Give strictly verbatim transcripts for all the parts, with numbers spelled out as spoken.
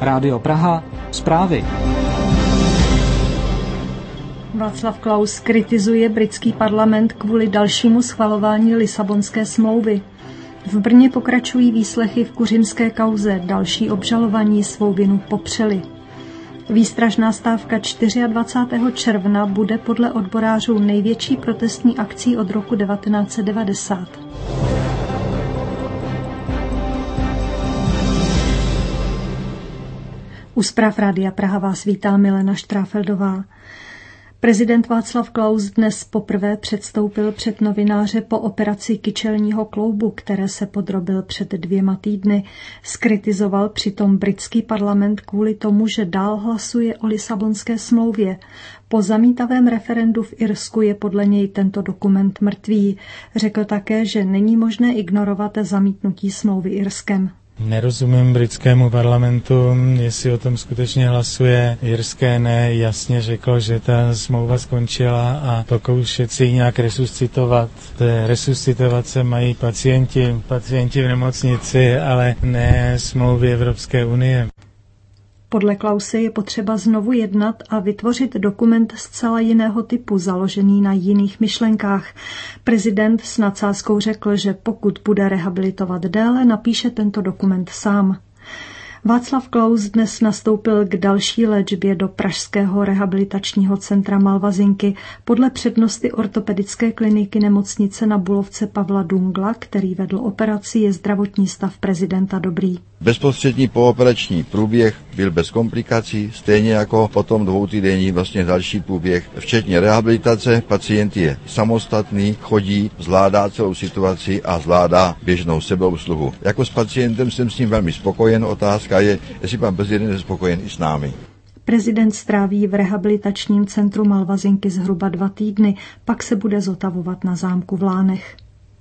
Rádio Praha, zprávy. Václav Klaus kritizuje britský parlament kvůli dalšímu schvalování Lisabonské smlouvy. V Brně pokračují výslechy v kuřimské kauze, další obžalovaní svou vinu popřeli. Výstražná stávka dvacátého čtvrtého června bude podle odborářů největší protestní akcí od roku devatenáct set devadesát. U zpráv Rádia Praha vás vítá Milena Štráfeldová. Prezident Václav Klaus dnes poprvé předstoupil před novináře po operaci kyčelního kloubu, které se podrobil před dvěma týdny. Zkritizoval přitom britský parlament kvůli tomu, že dál hlasuje o Lisabonské smlouvě. Po zamítavém referendu v Irsku je podle něj tento dokument mrtvý. Řekl také, že není možné ignorovat zamítnutí smlouvy Irskem. Nerozumím britskému parlamentu, jestli o tom skutečně hlasuje. Irské ne, jasně řekl, že ta smlouva skončila a pokoušet si ji nějak resuscitovat. Resuscitovat se mají pacienti, pacienti v nemocnici, ale ne smlouvy Evropské unie. Podle Klause je potřeba znovu jednat a vytvořit dokument zcela jiného typu, založený na jiných myšlenkách. Prezident s nadsázkou řekl, že pokud bude rehabilitovat déle, napíše tento dokument sám. Václav Klaus dnes nastoupil k další léčbě do pražského rehabilitačního centra Malvazinky. Podle přednosty ortopedické kliniky nemocnice na Bulovce Pavla Dungla, který vedl operaci, je zdravotní stav prezidenta dobrý. Bezprostřední pooperační průběh byl bez komplikací, stejně jako potom dvoutýdenní vlastně další průběh, včetně rehabilitace. Pacient je samostatný, chodí, zvládá celou situaci a zvládá běžnou sebeobsluhu. Jako s pacientem jsem s ním velmi spokojen, otázka je, jestli pan prezident je spokojen i s námi. Prezident stráví v rehabilitačním centru Malvazinky zhruba dva týdny, pak se bude zotavovat na zámku v Lánech.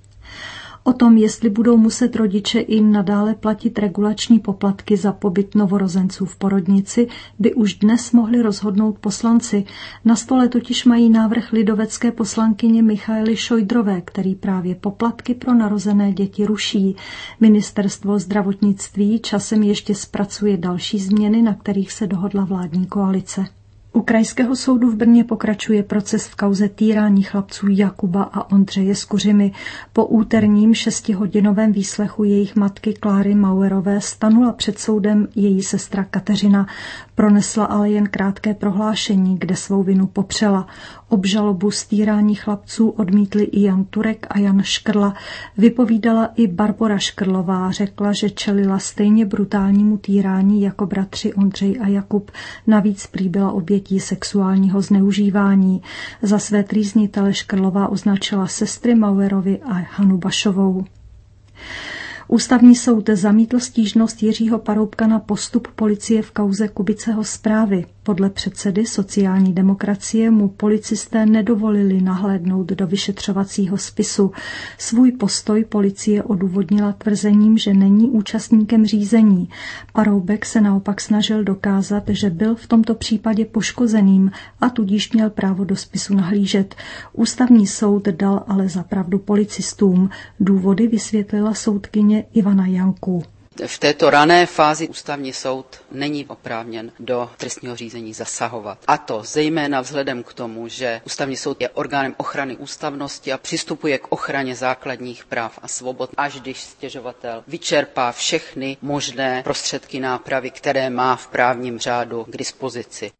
O tom, jestli budou muset rodiče i nadále platit regulační poplatky za pobyt novorozenců v porodnici, by už dnes mohli rozhodnout poslanci. Na stole totiž mají návrh lidovecké poslankyně Michaely Šojdrové, který právě poplatky pro narozené děti ruší. Ministerstvo zdravotnictví časem ještě zpracuje další změny, na kterých se dohodla vládní koalice. U Krajského soudu v Brně pokračuje proces v kauze týrání chlapců Jakuba a Ondřeje z Kuřimy. Po úterním šestihodinovém výslechu jejich matky Kláry Mauerové stanula před soudem její sestra Kateřina. Pronesla ale jen krátké prohlášení, kde svou vinu popřela. Obžalobu z týrání chlapců odmítli i Jan Turek a Jan Škrla. Vypovídala i Barbora Škrlová, řekla, že čelila stejně brutálnímu týrání jako bratři Ondřej a Jakub. Navíc prý byla obětí sexuálního zneužívání. Za své trýznitele Škrlová označila sestry Mauerovi a Hanu Bašovou. Ústavní soud zamítl stížnost Jiřího Paroubka na postup policie v kauze Kubiceho zprávy. Podle předsedy sociální demokracie mu policisté nedovolili nahlédnout do vyšetřovacího spisu. Svůj postoj policie odůvodnila tvrzením, že není účastníkem řízení. Paroubek se naopak snažil dokázat, že byl v tomto případě poškozeným a tudíž měl právo do spisu nahlížet. Ústavní soud dal ale za pravdu policistům. Důvody vysvětlila soudkyně Ivana Janků. V této rané fázi ústavní soud není oprávněn do trestního řízení zasahovat. A to zejména vzhledem k tomu, že ústavní soud je orgánem ochrany ústavnosti a přistupuje k ochraně základních práv a svobod, až když stěžovatel vyčerpá všechny možné prostředky nápravy, které má v právním řádu k dispozici.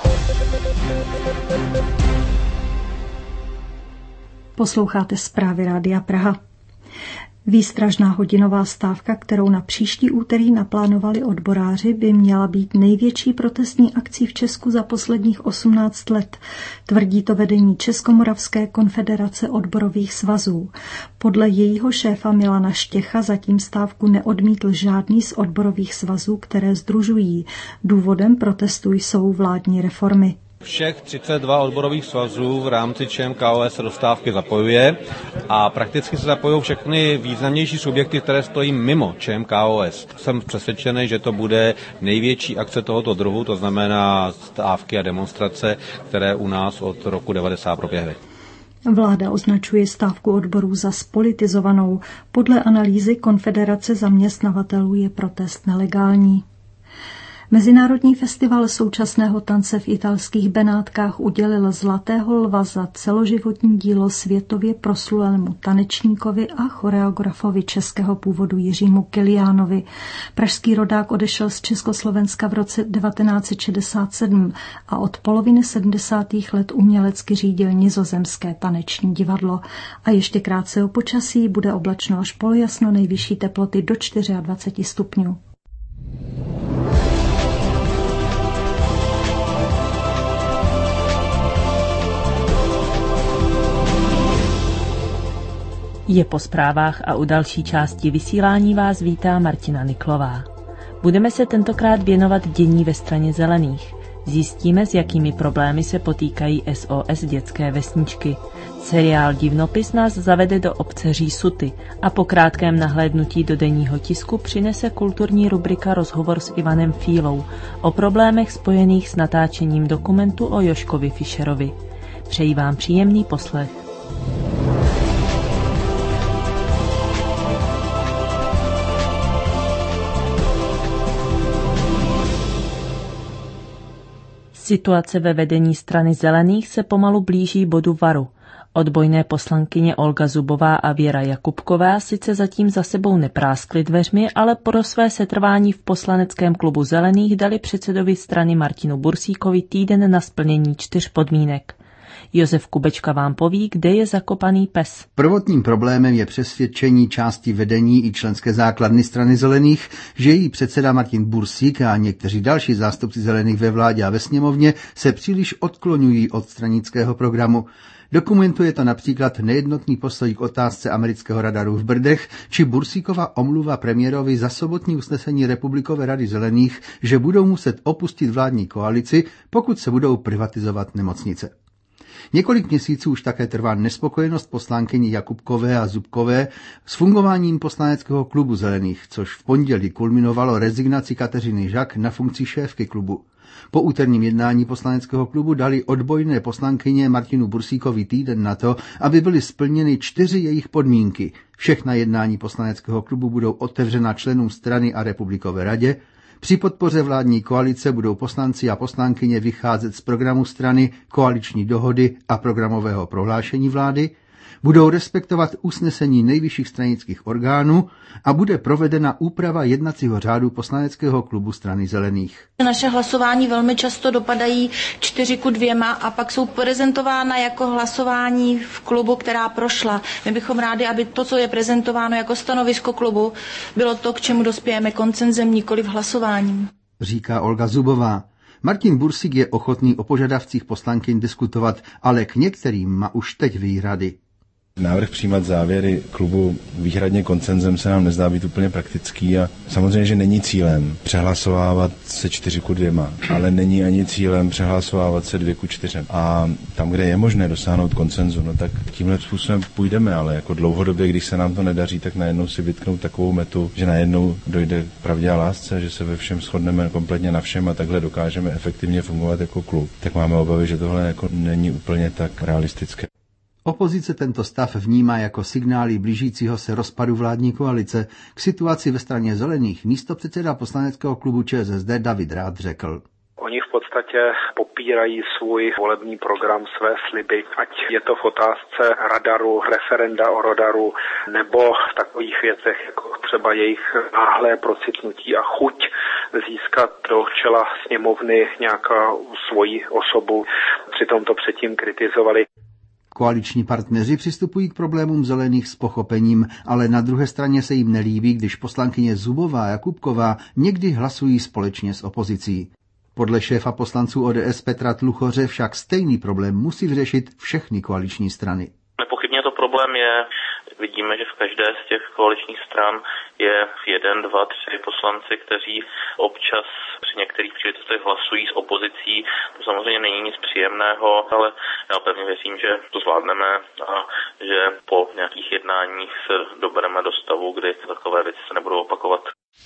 Posloucháte zprávy Rádia Praha. Výstražná hodinová stávka, kterou na příští úterý naplánovali odboráři, by měla být největší protestní akcí v Česku za posledních osmnáct let. Tvrdí to vedení Českomoravské konfederace odborových svazů. Podle jejího šéfa Milana Štěcha zatím stávku neodmítl žádný z odborových svazů, které sdružují. Důvodem protestu jsou vládní reformy. Všech třicet dva odborových svazů v rámci ČMKOS se do stávky zapojuje a prakticky se zapojují všechny významnější subjekty, které stojí mimo ČMKOS. Jsem přesvědčený, že to bude největší akce tohoto druhu, to znamená stávky a demonstrace, které u nás od roku devadesát proběhly. Vláda označuje stávku odborů za spolitizovanou. Podle analýzy Konfederace zaměstnavatelů je protest nelegální. Mezinárodní festival současného tance v italských Benátkách udělil Zlatého lva za celoživotní dílo světově proslulému tanečníkovi a choreografovi českého původu Jiřímu Kiliánovi. Pražský rodák odešel z Československa v roce devatenáct set šedesát sedm a od poloviny sedmdesátých let umělecky řídil nizozemské taneční divadlo. A ještě krátce o počasí, bude oblačno až polojasno, nejvyšší teploty do dvacet čtyři stupňů. Je po zprávách a u další části vysílání vás vítá Martina Niklová. Budeme se tentokrát věnovat dění ve straně zelených. Zjistíme, s jakými problémy se potýkají S O S dětské vesničky. Seriál Divnopis nás zavede do obce Řísuty a po krátkém nahlédnutí do denního tisku přinese kulturní rubrika Rozhovor s Ivanem Fílou o problémech spojených s natáčením dokumentu o Joškovi Fischerovi. Přeji vám příjemný poslech. Situace ve vedení strany zelených se pomalu blíží bodu varu. Odbojné poslankyně Olga Zubová a Věra Jakubková sice zatím za sebou nepráskly dveřmi, ale pro své setrvání v poslaneckém klubu zelených dali předsedovi strany Martinu Bursíkovi týden na splnění čtyř podmínek. Josef Kubečka vám poví, kde je zakopaný pes. Prvotním problémem je přesvědčení části vedení i členské základny strany zelených, že její předseda Martin Bursík a někteří další zástupci zelených ve vládě a ve sněmovně se příliš odkloňují od stranického programu. Dokumentuje to například nejednotný postoj k otázce amerického radaru v Brdech či Bursíkova omluva premiérovi za sobotní usnesení Republikové rady zelených, že budou muset opustit vládní koalici, pokud se budou privatizovat nemocnice. Několik měsíců už také trvá nespokojenost poslankyní Jakubkové a Zubkové s fungováním poslaneckého klubu zelených, což v pondělí kulminovalo rezignaci Kateřiny Žak na funkci šéfky klubu. Po úterním jednání poslaneckého klubu dali odbojné poslankyně Martinu Bursíkovi týden na to, aby byly splněny čtyři jejich podmínky. Všechna jednání poslaneckého klubu budou otevřena členům strany a Republikové radě. Při podpoře vládní koalice budou poslanci a poslankyně vycházet z programu strany, koaliční dohody a programového prohlášení vlády, budou respektovat usnesení nejvyšších stranických orgánů a bude provedena úprava jednacího řádu poslaneckého klubu strany zelených. Naše hlasování velmi často dopadají čtyři ku dvěma a pak jsou prezentována jako hlasování v klubu, která prošla. My bychom rádi, aby to, co je prezentováno jako stanovisko klubu, bylo to, k čemu dospějeme koncenzem, nikoli v hlasováním. Říká Olga Zubová. Martin Bursík je ochotný o požadavcích poslankyň diskutovat, ale k některým má už teď výhrady. Návrh přijímat závěry klubu výhradně koncenzem se nám nezdá být úplně praktický a samozřejmě, že není cílem přehlasovávat se čtyři ku dvěma, ale není ani cílem přehlasovávat se dvě ku čtyřem. A tam, kde je možné dosáhnout konsenzu, no tak tímhle způsobem půjdeme, ale jako dlouhodobě, když se nám to nedaří, tak najednou si vytknout takovou metu, že najednou dojde k pravdě a lásce, že se ve všem shodneme kompletně na všem a takhle dokážeme efektivně fungovat jako klub. Tak máme obavy, že tohle jako není úplně tak realistické. Opozice tento stav vnímá jako signály blížícího se rozpadu vládní koalice. K situaci ve straně zelených místopředseda poslaneckého klubu ČSSD David Rád řekl. Oni v podstatě popírají svůj volební program, své sliby, ať je to v otázce radaru, referenda o radaru, nebo v takových věcech, jako třeba jejich náhlé procitnutí a chuť získat do čela sněmovny nějakou svoji osobu. Přitom to předtím kritizovali. Koaliční partneři přistupují k problémům zelených s pochopením, ale na druhé straně se jim nelíbí, když poslankyně Zubová a Jakubková někdy hlasují společně s opozicí. Podle šéfa poslanců O D S Petra Tluchoře však stejný problém musí vyřešit všechny koaliční strany. Nepochybně to problém je. Vidíme, že v každé z těch koaličních stran je jeden, dva, tři poslanci, kteří občas při některých příležitostech hlasují s opozicí. To samozřejmě není nic příjemného, ale já pevně věřím, že to zvládneme a že po nějakých jednáních se dobereme do stavu, kdy takové věci se nebudou opakovat.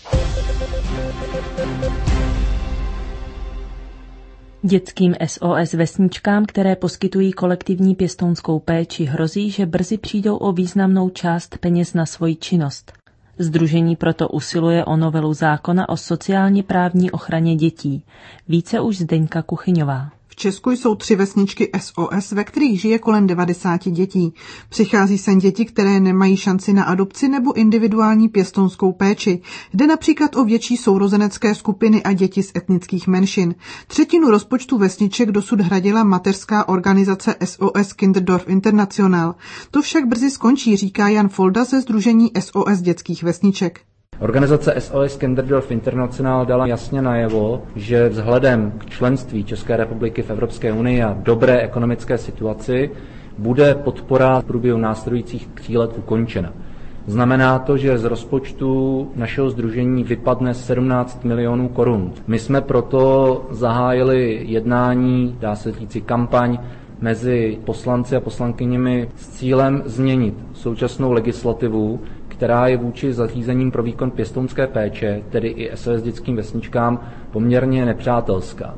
Dětským S O S vesničkám, které poskytují kolektivní pěstounskou péči, hrozí, že brzy přijdou o významnou část peněz na svoji činnost. Sdružení proto usiluje o novelu zákona o sociálně právní ochraně dětí. Více už Zdeňka Kuchyňová. V Česku jsou tři vesničky S O S, ve kterých žije kolem devadesát dětí. Přichází sem děti, které nemají šanci na adopci nebo individuální pěstounskou péči. Jde například o větší sourozenecké skupiny a děti z etnických menšin. Třetinu rozpočtu vesniček dosud hradila mateřská organizace S O S Kinderdorf International. To však brzy skončí, říká Jan Folda ze sdružení S O S dětských vesniček. Organizace S O S Kinderdorf International dala jasně najevo, že vzhledem k členství České republiky v Evropské unii a dobré ekonomické situaci bude podpora v průběhu následujících tří let ukončena. Znamená to, že z rozpočtu našeho sdružení vypadne sedmnáct milionů korun. My jsme proto zahájili jednání, dá se říci kampaň, mezi poslanci a poslankyněmi s cílem změnit současnou legislativu, která je vůči zařízením pro výkon pěstounské péče, tedy i S O S dětským vesničkám, poměrně nepřátelská.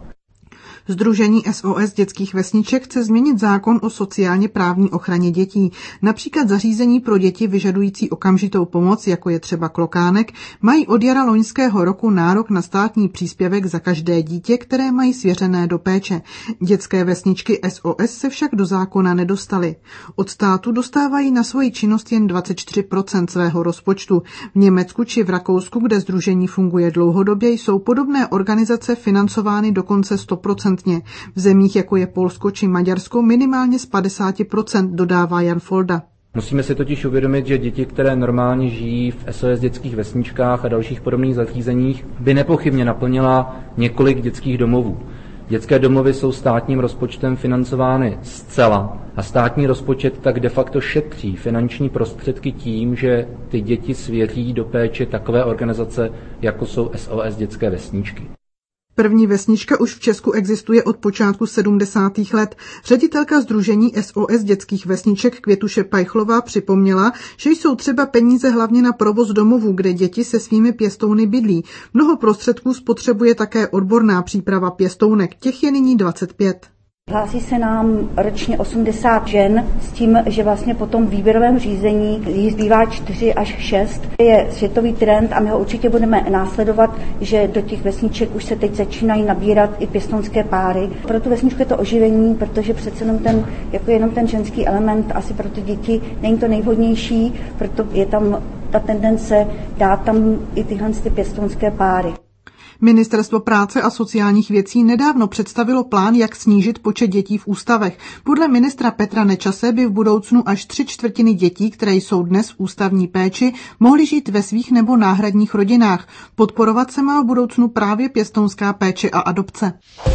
Sdružení S O S dětských vesniček chce změnit zákon o sociálně právní ochraně dětí. Například zařízení pro děti vyžadující okamžitou pomoc, jako je třeba Klokánek, mají od jara loňského roku nárok na státní příspěvek za každé dítě, které mají svěřené do péče. Dětské vesničky S O S se však do zákona nedostaly. Od státu dostávají na svoji činnost jen dvacet čtyři procent svého rozpočtu. V Německu či v Rakousku, kde sdružení funguje dlouhodobě, jsou podobné organizace financovány dokonce sto procent. V zemích, jako je Polsko či Maďarsko, minimálně z padesát procent, dodává Jan Folda. Musíme si totiž uvědomit, že děti, které normálně žijí v S O S dětských vesničkách a dalších podobných zařízeních, by nepochybně naplnila několik dětských domovů. Dětské domovy jsou státním rozpočtem financovány zcela a státní rozpočet tak de facto šetří finanční prostředky tím, že ty děti svěří do péče takové organizace, jako jsou S O S dětské vesničky. První vesnička už v Česku existuje od počátku sedmdesátých let. Ředitelka sdružení S O S dětských vesniček Květuše Pajchlová připomněla, že jsou třeba peníze hlavně na provoz domovů, kde děti se svými pěstouny bydlí. Mnoho prostředků spotřebuje také odborná příprava pěstounek, těch je nyní dvacet pět. Hlásí se nám ročně osmdesát žen s tím, že vlastně po tom výběrovém řízení jí zbývá čtyři až šest. Je světový trend a my ho určitě budeme následovat, že do těch vesniček už se teď začínají nabírat i pěstounské páry. Pro tu vesničku je to oživení, protože přece jenom ten, jako jenom ten ženský element asi pro ty děti není to nejvhodnější, proto je tam ta tendence dát tam i tyhle ty pěstounské páry. Ministerstvo práce a sociálních věcí nedávno představilo plán, jak snížit počet dětí v ústavech. Podle ministra Petra Nečase by v budoucnu až tři čtvrtiny dětí, které jsou dnes v ústavní péči, mohly žít ve svých nebo náhradních rodinách. Podporovat se má v budoucnu právě pěstounská péče a adopce.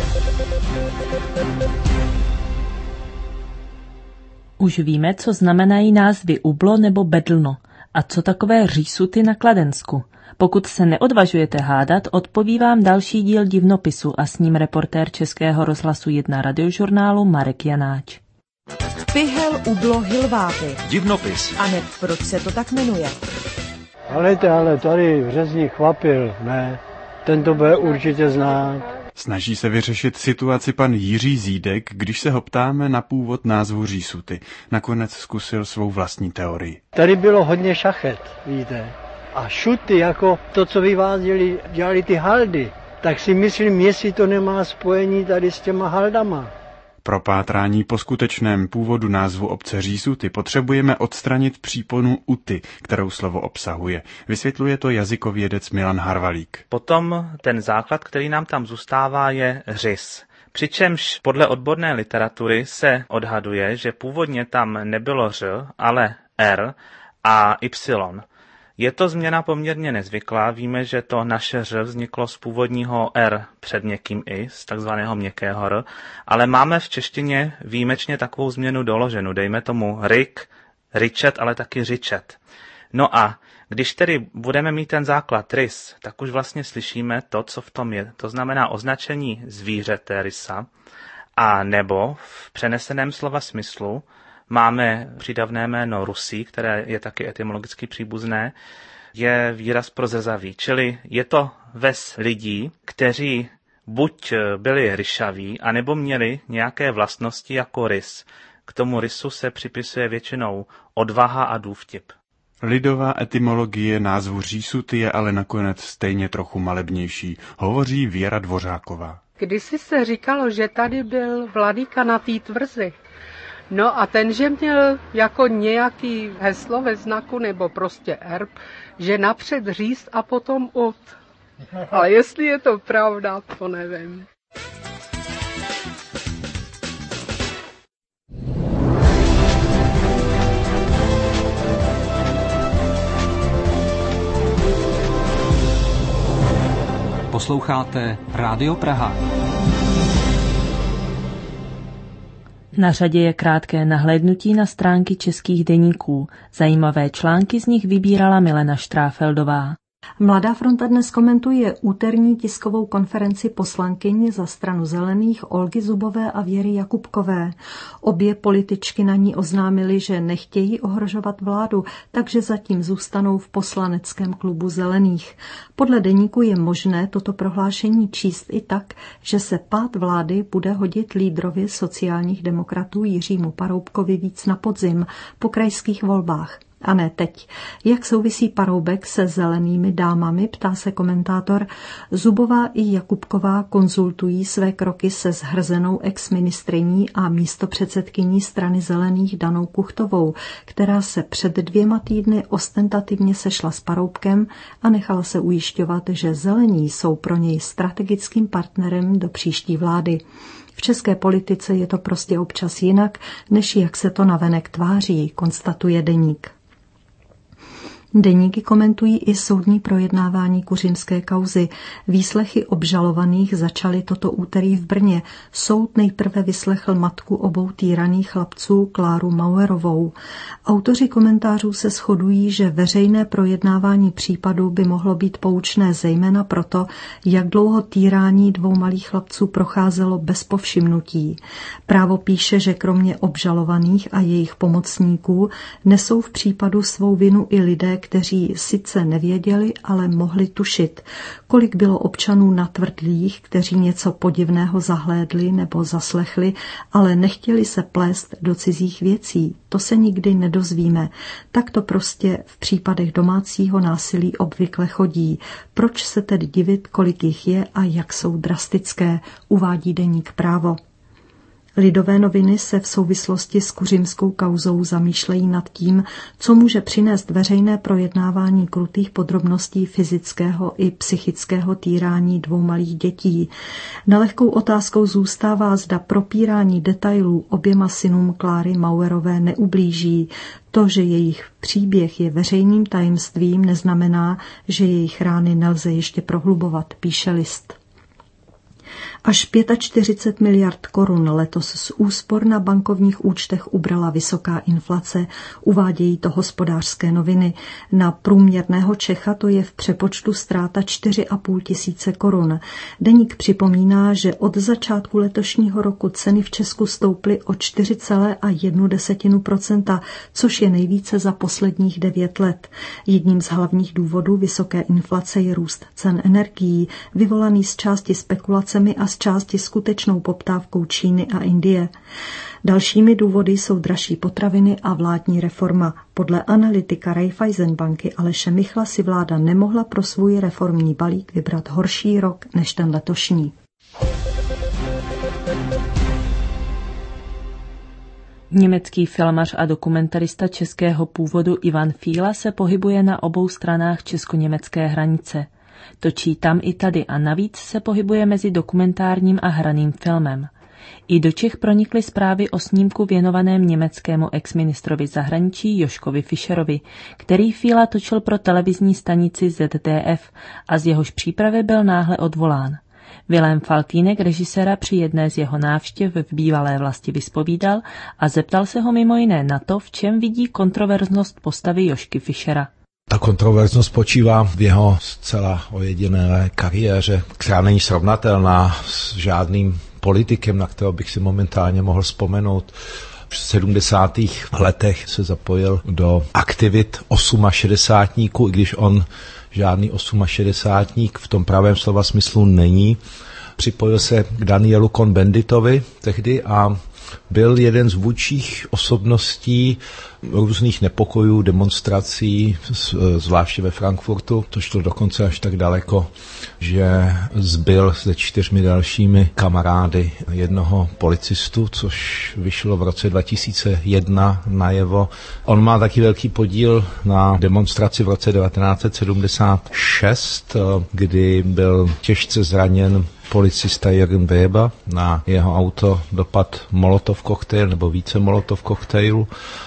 Už víme, co znamenají názvy Ublo nebo Bedlno a co takové řísuty na Kladensku. Pokud se neodvažujete hádat, odpoví vám další díl Divnopisu a s ním reportér Českého rozhlasu jedna radiožurnálu Marek Janáč. Pyhel, Ublo, Hilváty. Divnopis. A hned proč se to tak jmenuje? Ale ale tady v Řezní Chvapil, ne, ten to bude určitě znát. Snaží se vyřešit situaci pan Jiří Zídek, když se ho ptáme na původ názvu řísuty. Nakonec zkusil svou vlastní teorii. Tady bylo hodně šachet, víte. A šuty, jako to, co vyváděli, dělali ty haldy, tak si myslím, jestli to nemá spojení tady s těma haldama. Pro pátrání po skutečném původu názvu obce Řísuty potřebujeme odstranit příponu uty, kterou slovo obsahuje. Vysvětluje to jazykovědec Milan Harvalík. Potom ten základ, který nám tam zůstává, je řis. Přičemž podle odborné literatury se odhaduje, že původně tam nebylo ř, ale r a y. Je to změna poměrně nezvyklá, víme, že to naše ř vzniklo z původního r před měkkým i, z takzvaného měkkého r, ale máme v češtině výjimečně takovou změnu doloženou, dejme tomu rik, ričet, ale taky řičet. No a když tedy budeme mít ten základ rys, tak už vlastně slyšíme to, co v tom je, to znamená označení zvířete rysa, a nebo v přeneseném slova smyslu máme přídavné jméno Rusí, které je taky etymologicky příbuzné, je výraz pro zrzavý, čili je to ves lidí, kteří buď byli ryšaví, anebo měli nějaké vlastnosti jako rys. K tomu rysu se připisuje většinou odvaha a důvtip. Lidová etymologie názvu řísuty je ale nakonec stejně trochu malebnější, hovoří Věra Dvořáková. Kdysi se říkalo, že tady byl vladyka na té tvrzi. No a ten, že měl jako nějaký heslo ve znaku nebo prostě erb, že napřed říst a potom ut. Ale jestli je to pravda, to nevím. Posloucháte Rádio Praha. Na řadě je krátké nahlédnutí na stránky českých deníků. Zajímavé články z nich vybírala Milena Štráfeldová. Mladá fronta dnes komentuje úterní tiskovou konferenci poslankyň za stranu Zelených Olgy Zubové a Věry Jakubkové. Obě političky na ní oznámily, že nechtějí ohrožovat vládu, takže zatím zůstanou v poslaneckém klubu Zelených. Podle deníku je možné toto prohlášení číst i tak, že se pád vlády bude hodit lídrovi sociálních demokratů Jiřímu Paroubkovi víc na podzim po krajských volbách. A ne teď. Jak souvisí Paroubek se Zelenými dámami, ptá se komentátor. Zubová i Jakubková konzultují své kroky se zhrzenou exministryní a místopředsedkyní strany Zelených Danou Kuchtovou, která se před dvěma týdny ostentativně sešla s Paroubkem a nechala se ujišťovat, že Zelení jsou pro něj strategickým partnerem do příští vlády. V české politice je to prostě občas jinak, než jak se to navenek tváří, konstatuje deník. Deníky komentují i soudní projednávání kuřimské kauzy. Výslechy obžalovaných začaly toto úterý v Brně. Soud nejprve vyslechl matku obou týraných chlapců Kláru Mauerovou. Autoři komentářů se shodují, že veřejné projednávání případu by mohlo být poučné zejména proto, jak dlouho týrání dvou malých chlapců procházelo bez povšimnutí. Právo píše, že kromě obžalovaných a jejich pomocníků nesou v případu svou vinu i lidé, kteří sice nevěděli, ale mohli tušit, kolik bylo občanů natvrdlých, kteří něco podivného zahlédli nebo zaslechli, ale nechtěli se plést do cizích věcí. To se nikdy nedozvíme. Tak to prostě v případech domácího násilí obvykle chodí. Proč se tedy divit, kolik jich je a jak jsou drastické, uvádí deník Právo. Lidové noviny se v souvislosti s kuřimskou kauzou zamýšlejí nad tím, co může přinést veřejné projednávání krutých podrobností fyzického i psychického týrání dvou malých dětí. Nelehkou otázkou zůstává, zda propírání detailů oběma synům Kláry Mauerové neublíží. To, že jejich příběh je veřejným tajemstvím, neznamená, že jejich rány nelze ještě prohlubovat, píše List. Až čtyřicet pět miliard korun letos z úspor na bankovních účtech ubrala vysoká inflace, uvádějí to Hospodářské noviny. Na průměrného Čecha to je v přepočtu ztráta čtyři a půl tisíce korun. Deník připomíná, že od začátku letošního roku ceny v Česku stouply o čtyři celá jedna desetina procenta, což je nejvíce za posledních devět let. Jedním z hlavních důvodů vysoké inflace je růst cen energií, vyvolaný z části spekulacemi a z části skutečnou poptávkou Číny a Indie. Dalšími důvody jsou dražší potraviny a vládní reforma. Podle analytika Raiffeisenbanky Aleše Michla si vláda nemohla pro svůj reformní balík vybrat horší rok než ten letošní. Německý filmař a dokumentarista českého původu Ivan Fíla se pohybuje na obou stranách česko-německé hranice. Točí tam i tady a navíc se pohybuje mezi dokumentárním a hraným filmem. I do Čech pronikly zprávy o snímku věnovaném německému exministrovi zahraničí Joškovi Fischerovi, který Fíla točil pro televizní stanici Z D F a z jehož přípravy byl náhle odvolán. Vilém Faltýnek režiséra při jedné z jeho návštěv v bývalé vlasti vyspovídal a zeptal se ho mimo jiné na to, v čem vidí kontroverznost postavy Jošky Fischera. Ta kontroverznost spočívá v jeho zcela ojedinělé kariéře, která není srovnatelná s žádným politikem, na kterého bych si momentálně mohl vzpomenout. V sedmdesátých letech se zapojil do aktivit osmašedesátníků, i když on žádný osmašedesátník v tom pravém slova smyslu není. Připojil se k Danielu Cohn-Benditovi tehdy a byl jeden z vůdčích osobností různých nepokojů, demonstrací, zvláště ve Frankfurtu. To šlo dokonce až tak daleko, že zbyl se čtyřmi dalšími kamarády jednoho policistu, což vyšlo v roce dva tisíce jedna najevo. On má taky velký podíl na demonstraci v roce devatenáct set sedmdesát šest, kdy byl těžce zraněn policista Jürgen Weber. Na jeho auto dopad molotov koktejl nebo více molotov koktejlu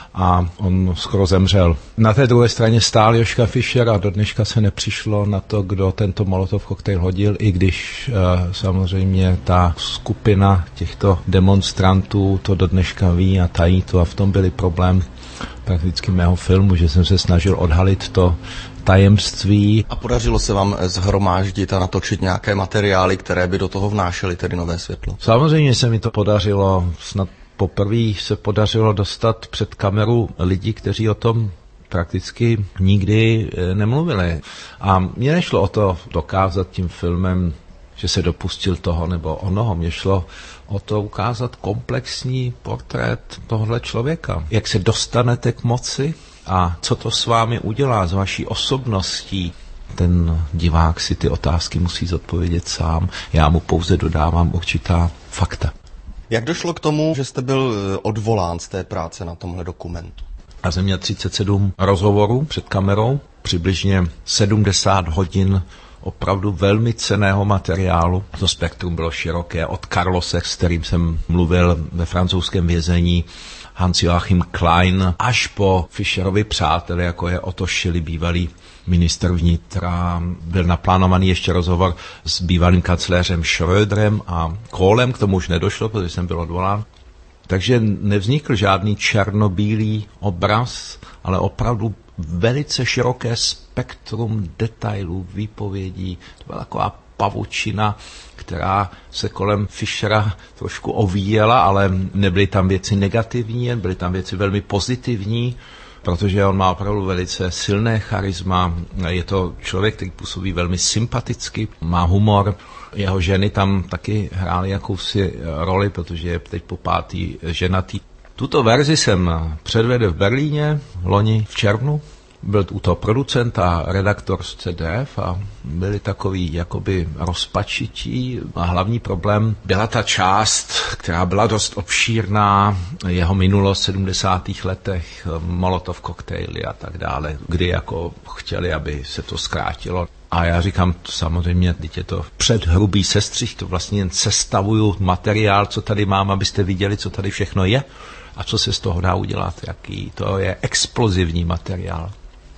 a on skoro zemřel. Na té druhé straně stál Joschka Fischer a do dneška se nepřišlo na to, kdo tento molotov koktejl hodil, i když e, samozřejmě ta skupina těchto demonstrantů to do dneška ví a tají to a v tom byly problém prakticky mého filmu, že jsem se snažil odhalit to tajemství. A podařilo se vám shromáždit a natočit nějaké materiály, které by do toho vnášely tedy nové světlo? Samozřejmě se mi to podařilo. Snad poprvé se podařilo dostat před kameru lidi, kteří o tom prakticky nikdy nemluvili. A mně nešlo o to dokázat tím filmem, že se dopustil toho nebo onoho. Mně šlo o to ukázat komplexní portrét tohohle člověka. Jak se dostanete k moci a co to s vámi udělá, s vaší osobností. Ten divák si ty otázky musí zodpovědět sám. Já mu pouze dodávám určitá fakta. Jak došlo k tomu, že jste byl odvolán z té práce na tomhle dokumentu? Já jsem měl třicet sedm rozhovorů před kamerou, přibližně sedmdesát hodin opravdu velmi cenného materiálu. To spektrum bylo široké, od Carlose, s kterým jsem mluvil ve francouzském vězení, Hans-Joachim Klein, až po Fischerovi přáteli, jako je Otto Schily, bývalý ministr vnitra. Byl naplánovaný ještě rozhovor s bývalým kancléřem Schröderem a Kohlem, k tomu už nedošlo, protože jsem byl odvolán. Takže nevznikl žádný černobílý obraz, ale opravdu velice široké spektrum detailů, výpovědí. To byla taková pavučina, která se kolem Fischera trošku ovíjela, ale nebyly tam věci negativní, byly tam věci velmi pozitivní, protože on má opravdu velice silné charisma. Je to člověk, který působí velmi sympaticky, má humor. Jeho ženy tam taky hrály jakousi roli, protože je teď po pátý ženatý. Tuto verzi jsem předvedl v Berlíně loni v červnu. Byl u toho producent a redaktor z C D F a byli takový jakoby rozpačití. A hlavní problém byla ta část, která byla dost obšírná, jeho minulost v sedmdesátých letech, molotov koktejly a tak dále, kdy jako chtěli, aby se to zkrátilo. A já říkám, samozřejmě, teď je to předhrubý sestřih, to vlastně jen sestavuju materiál, co tady mám, abyste viděli, co tady všechno je a co se z toho dá udělat, jaký to je explozivní materiál.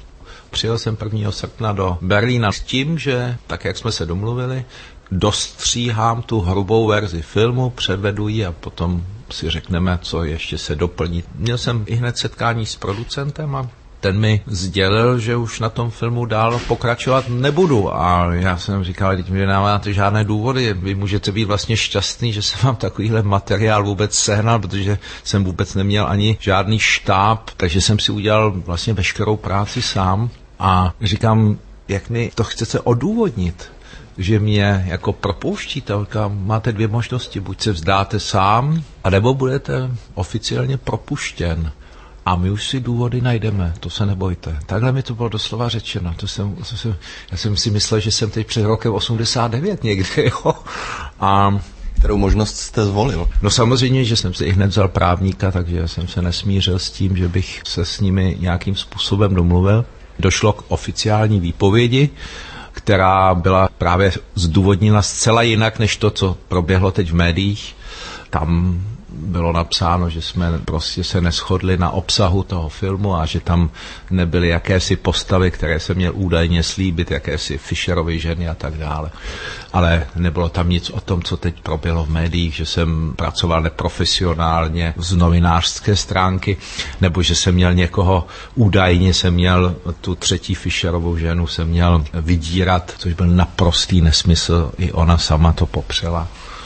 Přijel jsem prvního srpna do Berlína s tím, že, tak jak jsme se domluvili, dostříhám tu hrubou verzi filmu, předvedu ji a potom si řekneme, co ještě se doplní. Měl jsem i hned setkání s producentem a ten mi sdělil, že už na tom filmu dál pokračovat nebudu. A já jsem říkal, teď mi nemáte žádné důvody, vy můžete být vlastně šťastný, že jsem vám takovýhle materiál vůbec sehnal, protože jsem vůbec neměl ani žádný štáb, takže jsem si udělal vlastně veškerou práci sám. A říkám, jak mi to chcete odůvodnit, že mě jako propouštíte, máte dvě možnosti, buď se vzdáte sám, anebo budete oficiálně propuštěn. A my už si důvody najdeme, to se nebojte. Takhle mi to bylo doslova řečeno. To jsem, to jsem, já jsem si myslel, že jsem teď před rokem osmdesát devět někde, jo. A kterou možnost jste zvolil? No samozřejmě, že jsem si i hned vzal právníka, takže jsem se nesmířil s tím, že bych se s nimi nějakým způsobem domluvil. Došlo k oficiální výpovědi, která byla právě zdůvodněna zcela jinak, než to, co proběhlo teď v médiích. Tam bylo napsáno, že jsme prostě se neshodli na obsahu toho filmu a že tam nebyly jakési postavy, které se měl údajně slíbit, jakési Fischerovy ženy a tak dále. Ale nebylo tam nic o tom, co teď proběhlo v médiích, že jsem pracoval neprofesionálně z novinářské stránky, nebo že jsem měl někoho, údajně jsem měl tu třetí Fischerovou ženu, jsem měl vydírat, což byl naprostý nesmysl, i ona sama to popřela.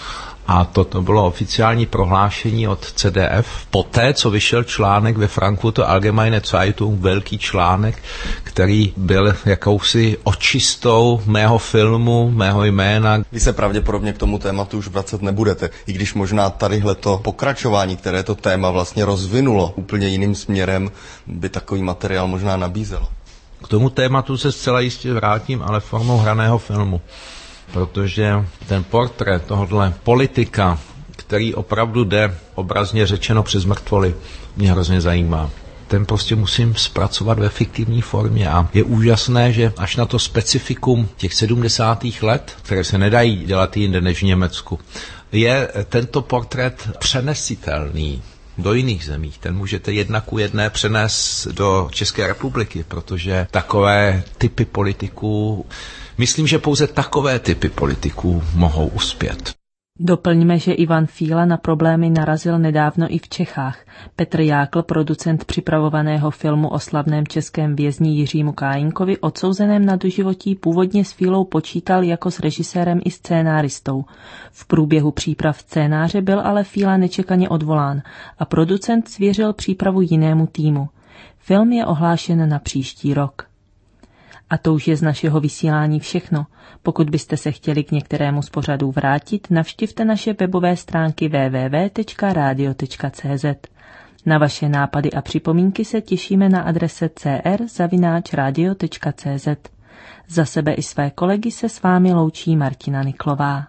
A toto bylo oficiální prohlášení od C D F. Poté, co vyšel článek ve Frankfurter Allgemeine Zeitung, velký článek, který byl jakousi očistou mého filmu, mého jména. Vy se pravděpodobně k tomu tématu už vracet nebudete, i když možná tadyhle to pokračování, které to téma vlastně rozvinulo úplně jiným směrem, by takový materiál možná nabízelo. K tomu tématu se zcela jistě vrátím, ale formou hraného filmu. Protože ten portrét tohohle politika, který opravdu jde obrazně řečeno přes mrtvoly, mě hrozně zajímá. Ten prostě musím zpracovat ve fiktivní formě a je úžasné, že až na to specifikum těch sedmdesátých let, které se nedají dělat jinde než v Německu, je tento portrét přenesitelný do jiných zemí. Ten můžete jedna ku jedné přenést do České republiky, protože takové typy politiků, myslím, že pouze takové typy politiků mohou uspět. Doplňme, že Ivan Fíla na problémy narazil nedávno i v Čechách. Petr Jákl, producent připravovaného filmu o slavném českém vězni Jiřímu Kájinkovi, odsouzeném na doživotí, původně s Fílou počítal jako s režisérem i scénáristou. V průběhu příprav scénáře byl ale Fíla nečekaně odvolán a producent svěřil přípravu jinému týmu. Film je ohlášen na příští rok. A to už je z našeho vysílání všechno. Pokud byste se chtěli k některému z pořadů vrátit, navštivte naše webové stránky w w w tečka radio tečka c z. Na vaše nápady a připomínky se těšíme na adrese c r zavináč radio tečka c z. Za sebe i své kolegy se s vámi loučí Martina Niklová.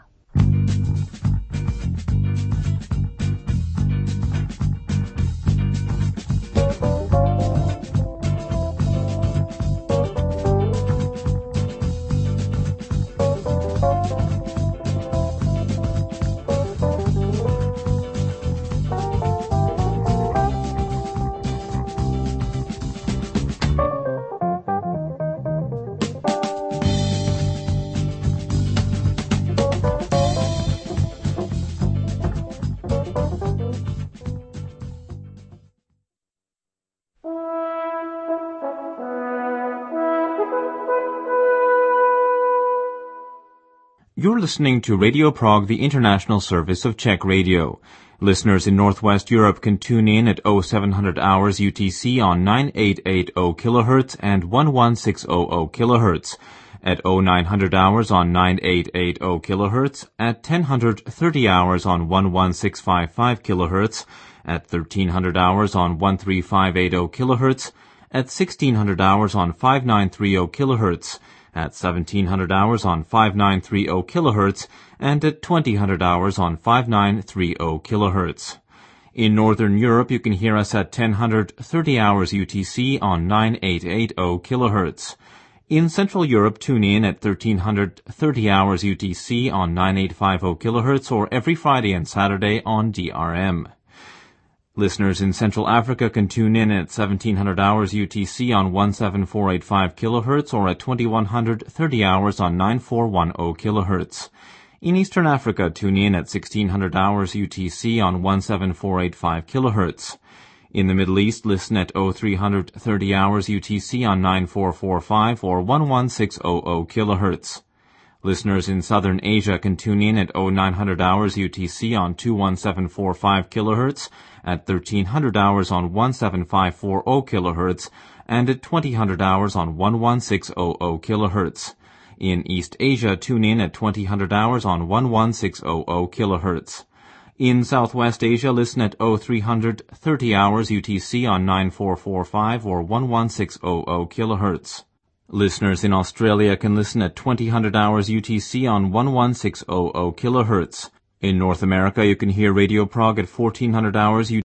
You're listening to Radio Prague, the international service of Czech radio. Listeners in Northwest Europe can tune in at oh seven hundred hours U T C on nine eight eight zero kilohertz and eleven six hundred kilohertz, at oh nine hundred hours on nine eight eight zero kilohertz, at ten thirty hours on eleven six five five kilohertz, at thirteen hundred hours on thirteen five eight zero kilohertz, at sixteen hundred hours on fifty-nine thirty kilohertz, at seventeen hundred hours on fifty-nine thirty kilohertz, and at twenty hundred hours on fifty-nine thirty kilohertz. In Northern Europe, you can hear us at ten thirty hours U T C on nine eight eight zero kilohertz. In Central Europe, tune in at thirteen thirty hours U T C on nine eight five zero kilohertz or every Friday and Saturday on D R M. Listeners in Central Africa can tune in at seventeen hundred hours U T C on seventeen four eight five kilohertz or at twenty-one thirty hours on nine four one zero kilohertz. In Eastern Africa, tune in at sixteen hundred hours U T C on seventeen four eight five kilohertz. In the Middle East, listen at three thirty hours U T C on nine four four five or eleven six hundred kilohertz. Listeners in Southern Asia can tune in at nine hundred hours U T C on two one seven four five kilohertz, at thirteen hundred hours on seventeen five four zero kilohertz, and at twenty hundred hours on eleven six hundred kilohertz. In East Asia, tune in at twenty hundred hours on eleven six hundred kilohertz. In Southwest Asia, listen at three thirty hours U T C on nine four four five or eleven six hundred kilohertz. Listeners in Australia can listen at twenty hundred hours U T C on eleven six hundred kilohertz. In North America, you can hear Radio Prague at fourteen hundred hours U T C